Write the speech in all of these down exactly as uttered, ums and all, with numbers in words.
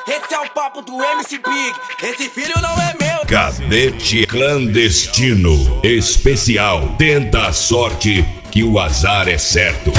Esse é o papo do M C Big. Esse filho não é meu. Cadete clandestino especial. Tenta a sorte que o azar é certo.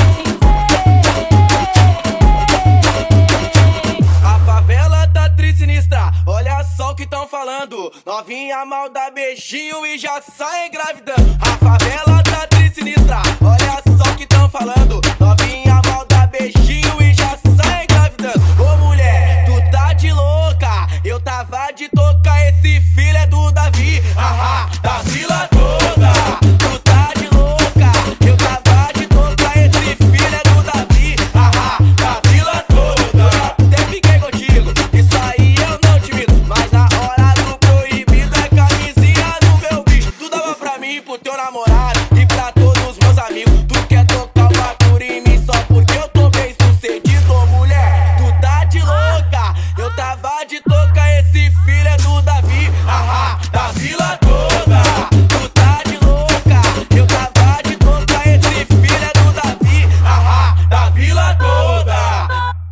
A favela tá triste sinistra. Olha só o que tão falando. Novinha mal dá beijinho e já sai engravidando. A favela tá triste sinistra. Olha só o que tão falando. Novinha mal dá beijinho e já sai engravidando. Ô mulher, tu tá de louca. Eu tava de toca, esse filho é do Davi. Ahá, da vila toda. Tu tá de louca. Eu tava de toca, esse filho é do Davi. Ahá, da vila toda. Até fiquei contigo, isso aí eu não te minto. Mas na hora do proibido é camisinha no meu bicho. Tu dava pra mim, pro teu namorado e pra todos os meus amigos. Tu quer tocar o bagulho em mim só porque eu tô bem sucedido. Ô mulher, tu tá de louca. Eu tava de toca, esse filho é do Davi. Ahá, da vila toda. Tu tá de louca. Eu tava de toca, esse filho é do Davi. Ahá, da vila toda.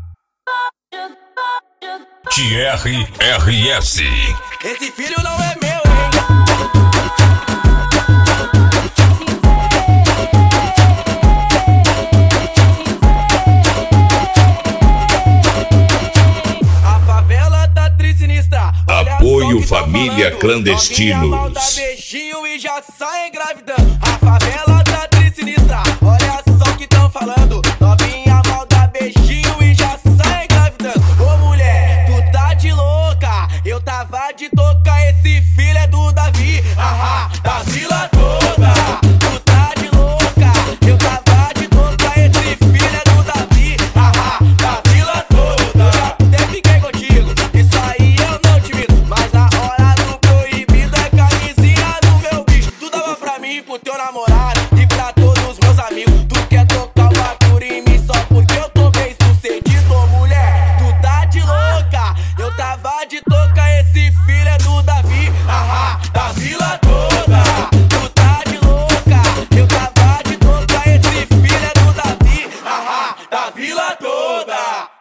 T R R S. Esse filho não é meu, hein? A favela tá triste sinistra. Olha Apoio só o que tão Família falando. Clandestinos. Novinha mal dá beijinho e já sai engravidando.